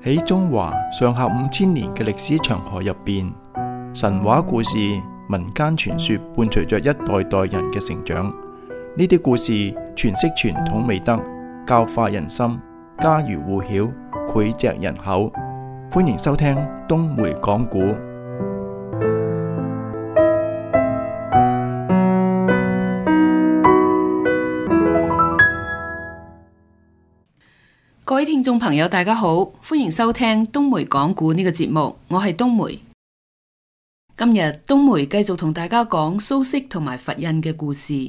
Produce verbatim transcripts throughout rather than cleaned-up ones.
喺中華上下五千年嘅歷史長河入邊，神話故事、民間傳說伴隨着一代代人嘅成長。呢啲故事詮釋傳統美德，教化人心，家喻戶曉，膾炙人口。歡迎收聽東梅講古。 各位聽眾朋友，大家好，歡迎收聽東梅講古呢個節目，我係東梅。今日東梅繼續同大家講蘇軾同埋佛印嘅故事。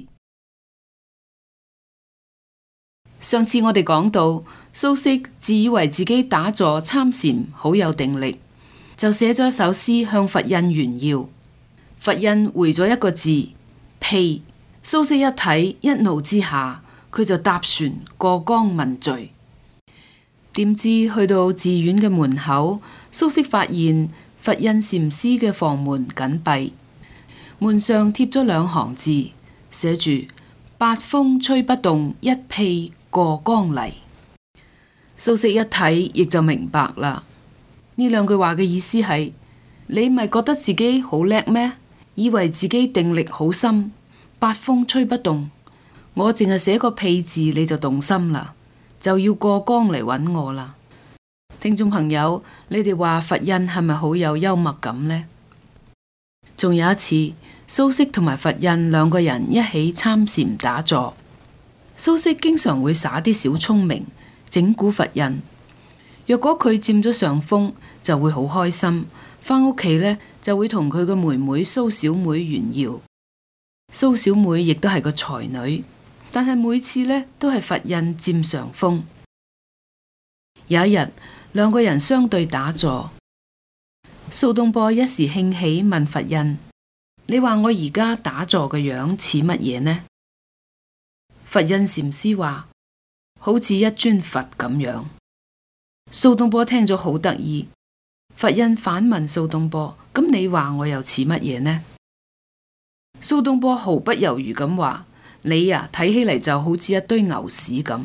上次我哋講到，蘇軾自以為自己打坐參禪好有定力，就寫咗一首詩向佛印炫耀。佛印回咗一個字屁，蘇軾一睇，一怒之下，佢就搭船過江問罪。點知去到寺院嘅門口，蘇軾發現佛印禪師嘅房門緊閉，門上貼咗兩行字，寫住八風吹不動，一屁過江泥。蘇軾一睇亦就明白啦，呢兩句話嘅意思係：你咪覺得自己好叻咩？以為自己定力好深，八風吹不動，我淨係寫個屁字你就動心啦，就要過江嚟揾我啦。聽眾朋友，你哋話佛印係咪好有幽默感呢？仲有一次，蘇軾同埋佛印兩個人一起參禪打坐。蘇軾經常會耍啲小聰明，整蠱佛印。若果佢佔咗上風，就會好開心，返屋企呢，就會同佢嘅妹妹蘇小妹炫耀。蘇小妹亦都係個才女，但係每次呢，都係佛印佔上風。有一日，兩個人相對打坐，蘇東坡一時興起問佛印：你話我而家打坐嘅樣似乜嘢呢？佛印禪師話：好似一尊佛咁樣。蘇東坡聽咗好得意。佛印反問蘇東坡：咁你話我又似乜嘢呢？蘇東坡毫不猶豫咁話：你呀，睇起嚟就好似一堆牛屎咁。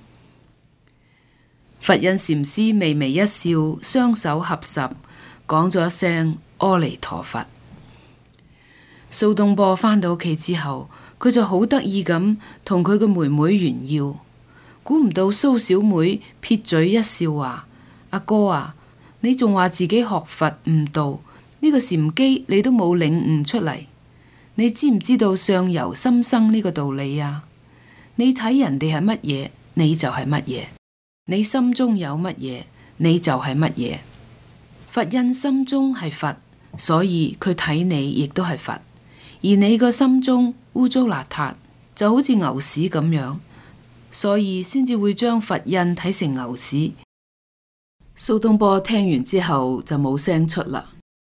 佛印禪師微微一笑，雙手合十，講咗一聲阿彌陀佛。蘇東坡返到屋企之後，佢就好得意咁同佢嘅妹妹炫耀。估唔到蘇小妹撇嘴一笑話：阿哥啊，你仲話自己學佛悟道，呢個禪機你都冇領悟出嚟。你知唔知道相由心生呢個道理啊？你睇人哋係乜嘢，你就係乜嘢。你心中有乜嘢，你就係乜嘢。佛印心中係佛，所以佢睇你亦都係佛。而你個心中污糟邋遢，就好似牛屎咁樣，所以先至會將佛印睇成牛屎。蘇東坡聽完之後就冇聲出啦。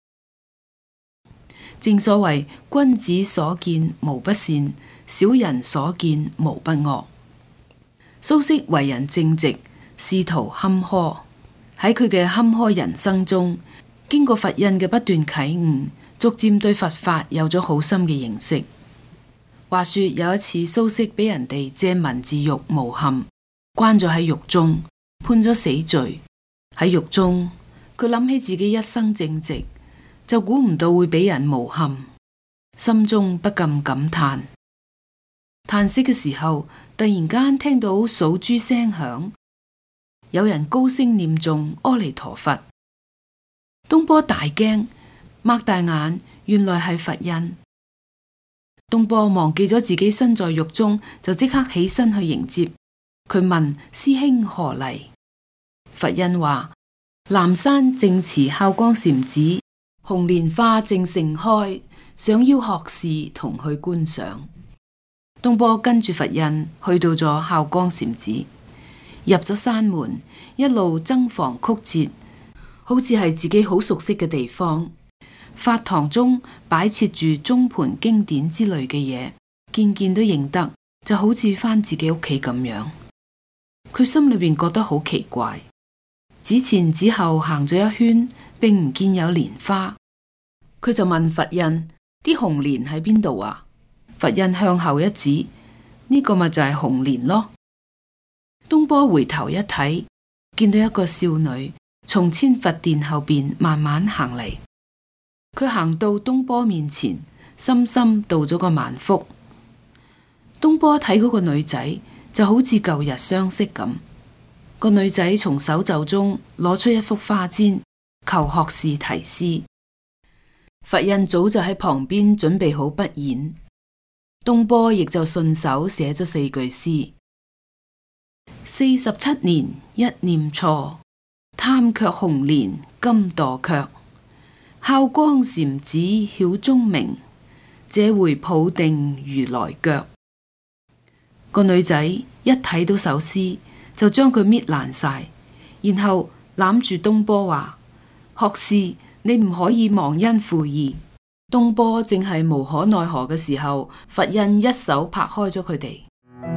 正所謂君子所見無不善，小人所見無不惡。蘇軾為人正直，仕途坎坷，喺佢嘅坎坷人生中，經過佛印嘅不斷啟悟，逐漸對佛法有咗好深嘅認識。話說有一次，蘇軾俾人哋借文字獄誣陷，關咗喺獄中，判咗死罪。喺獄中，佢諗起自己一生正直，就估唔到會俾人誣陷，心中不禁感嘆。嘆息嘅時候，突然間聽到數珠聲響，有人高聲念誦阿彌陀佛。東坡大驚，擘大眼，原來係佛印。東坡忘記咗自己身在獄中，就即刻起身去迎接。佢問師兄何嚟？佛印話：南山正持孝光禪寺，紅蓮花正盛開，想邀學士同去觀賞。東坡跟住佛印去到咗孝光禪寺，入咗山門，一路僧房曲折，好似係自己好熟悉嘅地方。法堂中擺設住中盤經典之類嘅嘢，件件都認得，就好似返自己屋企咁樣。佢心裏邊覺得好奇怪，指前指後行咗一圈，並唔見有蓮花。佢就問佛印：啲紅蓮喺邊度啊？佛印向後一指：呢個咪就係紅蓮咯。東坡回頭一睇，見到一個少女從千佛殿後邊慢慢行嚟。佢行到東坡面前，深深道咗個萬福。東坡睇嗰個女仔就好似舊日相識咁。個女仔從手袖中攞出一幅花簪，求學士題詩。佛印早就喺旁邊準備好筆硯，東坡亦就順手寫咗四句詩：四十七年一念錯，貪卻紅蓮今墮卻。孝光禪子曉聰明，這回抱定如來腳。個女仔一睇到首詩，就將佢搣爛晒，然後攬住東坡話：學士，你唔可以忘恩負義。東坡正係無可奈何嘅時候，佛印一手拍開咗佢哋。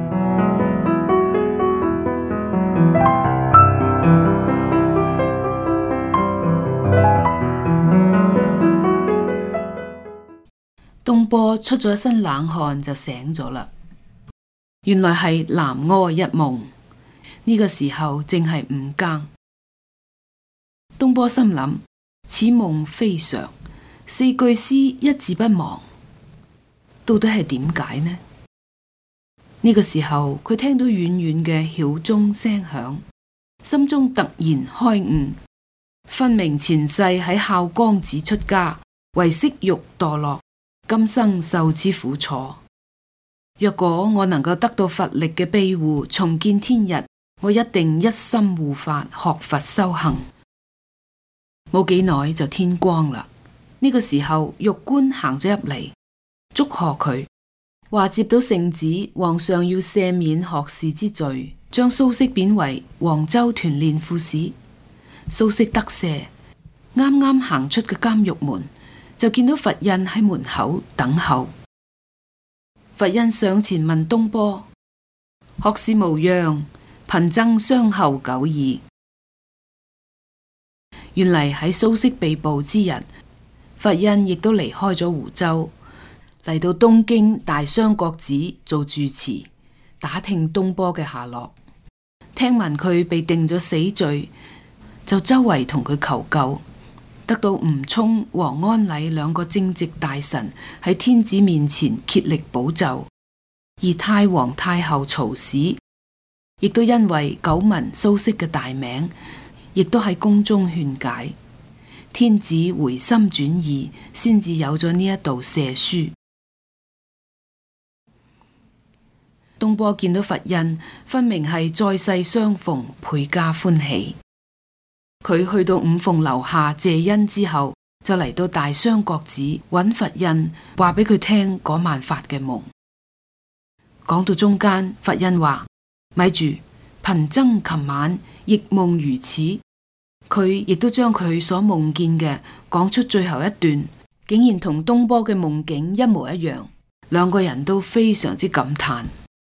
東坡出咗一身冷汗就醒咗啦，原來係南柯一夢。呢個時候正係五更。東坡心諗：此夢非常，四句詩一字不忘，到底係點解呢？呢個時候佢聽到遠遠嘅曉鐘聲響，心中突然開悟，分明前世喺孝光寺出家，為色欲墮落，今生受之苦楚。若果我能夠得到佛力嘅庇護，重見天日，我一定一心護法，學佛修行。冇幾耐就天光啦。呢個時候，玉官行咗入嚟，祝賀佢，話接到聖旨，皇上要赦免學士之罪，將蘇軾貶為黃州團練副使。蘇軾得赦，啱啱行出嘅監獄門，就見到佛印喺門口等候。佛印上前問東坡：學士無恙，貧僧相候久矣。原嚟喺蘇軾被捕之日，佛印亦都離開咗湖州，嚟到東京大相國寺做住持，打聽東坡嘅下落。聽聞佢被定咗死罪，就周圍同佢求救，得到吳充、王安禮兩個正直大臣喺天子面前竭力補救，而太皇太后曹氏亦都因為久聞蘇軾嘅大名，亦都喺宮中勸解。天子回心轉意，先至有咗呢一道赦書。東坡見到佛印，分明係再世相逢，倍加歡喜。佢去到五鳳樓下謝恩之後，就嚟到大相國寺揾佛印，話俾佢聽嗰晚發嘅夢。講到中間，佛印話：咪住，貧僧琴晚亦夢如此。佢亦都將佢所夢見嘅講出最後一段，竟然同東坡嘅夢境一模一樣，兩個人都非常之感嘆。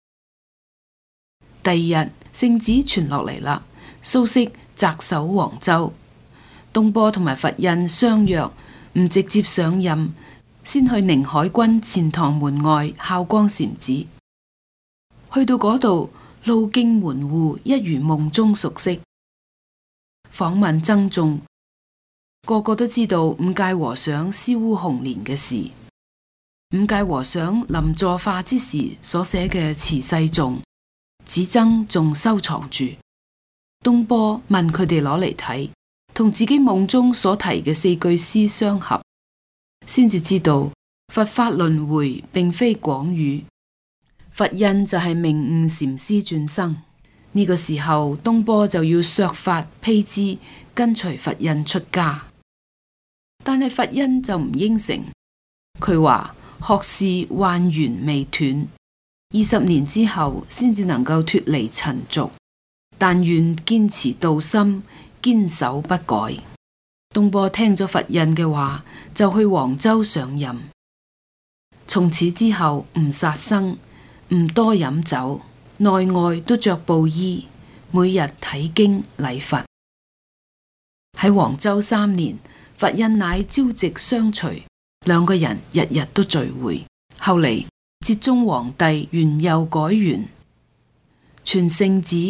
第二日聖旨傳落嚟啦，蘇軾擇守黃州，東坡同埋佛印相約唔直接上任，先去寧海軍錢塘門外孝光禪寺。去到嗰度，路徑門戶一如夢中熟悉。訪問僧眾，個個都知道五戒和尚燒污紅蓮嘅事。五戒和尚臨坐化之時所寫嘅辭世頌，寺僧仲收藏住。東坡問佢哋攞嚟睇，同自己夢中所提嘅四句詩相合，先至知道佛法輪迴並非廣語，佛印就係明悟禪師轉生。呢個時候，東坡就要削髮披脂，跟隨佛印出家。但係佛印就唔應承，佢話學士幻緣未斷，二十年之後先至能夠脫離塵俗，但願堅持道心，堅守不改。東坡聽咗佛印嘅話，就去黃州上任。從此之後，唔殺生，唔多飲酒，內外都着布衣，每日睇經禮佛。喺黃州三年，佛印乃朝夕相隨，兩個人日日都聚會。後嚟哲宗皇帝元祐改元，傳聖旨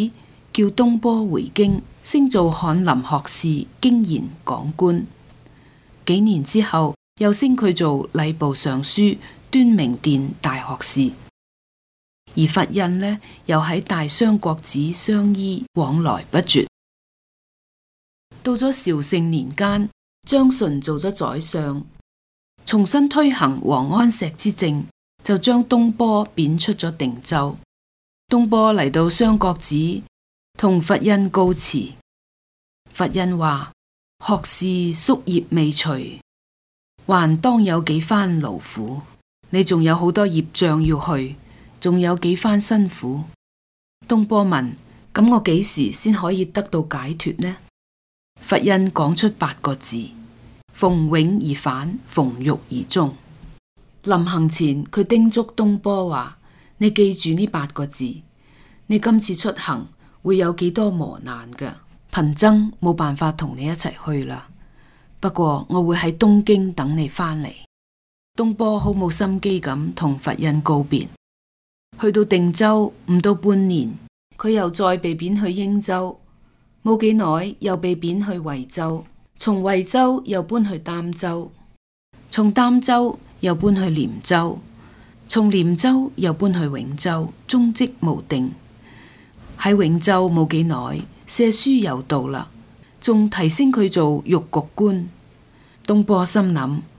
叫東坡回京，升做翰林學士、經言港官。幾年之後，又升佢做禮部尚書、端明殿大學士。而佛印呢，又喺大相國寺相依，往來不絕。到咗紹聖年間，張純做咗宰相，重新推行王安石之政，就將東坡貶出咗定州。東坡嚟到相國寺，同佛印告辭。佛印話：學士宿業未除，還當有幾番勞苦。你仲有好多業障要去，仲有幾番辛苦。東坡問：咁我幾時先可以得到解脫呢？佛印講出八個字：逢永而返，逢欲而終。臨行前，佢叮囑東坡話：你記住呢八個字，你今次出行會有幾多磨難㗎，貧僧冇辦法同你一齊去啦。不過我會喺東京等你返嚟。東坡好冇心機咁同佛印告別。去到定州唔到半年，佢又再被貶去英州，冇幾耐又被貶去惠州，從惠州又搬去儋州，從儋州又搬去廉州，從廉州又搬去永州，蹤跡無定。喺永州冇幾耐，赦書又到啦，仲提升佢做獄局官。東坡心諗：